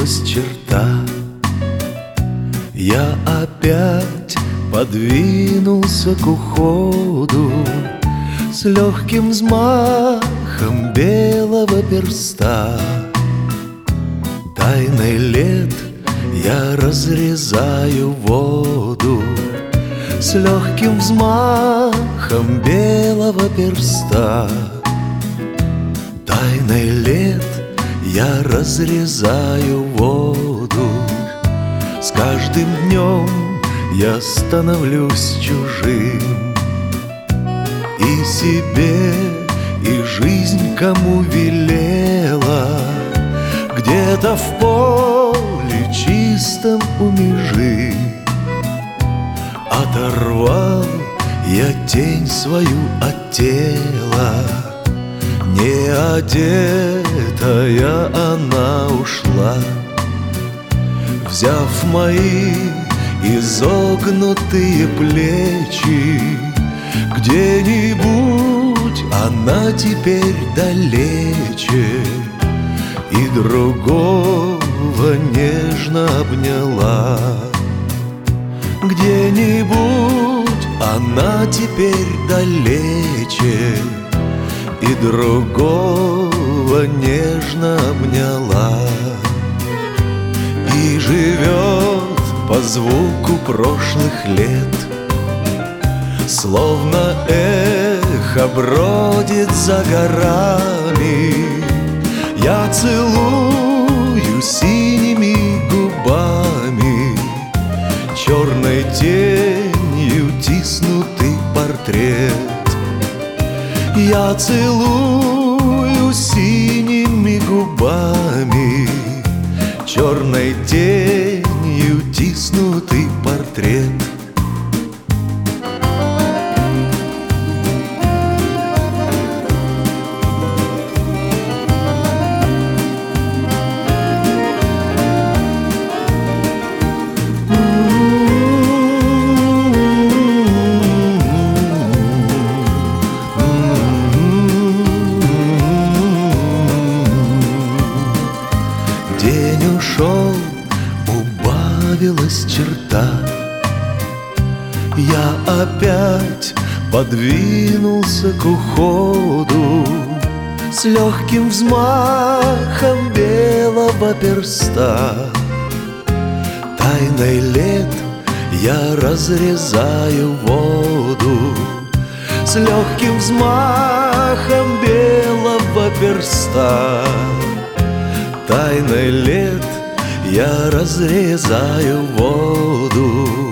убавилась черта. Я опять подвинулся к уходу с легким взмахом белого перста. Тайной лет я разрезаю воду с легким взмахом белого перста. Тайной лет я разрезаю воду. С каждым днем я становлюсь чужим. И себе, и жизнь кому велела, где-то в поле чистом у межи. Оторвал я тень свою от тела, не одетая она ушла, взяв мои изогнутые плечи. Где-нибудь она теперь далече, и другого нежно обняла. Где-нибудь она теперь далече, и другого нежно обняла. И живет по звуку прошлых лет, словно эхо бродит за горами. Я целую синими губами черной тенью тиснутый портрет. Я целую синими губами черной тенью тиснутый портрет. День ушел, убавилась черта. Я опять подвинулся к уходу с легким взмахом белого перста. Тайной лет я разрезаю воду с легким взмахом белого перста. Тайной лет я разрезаю воду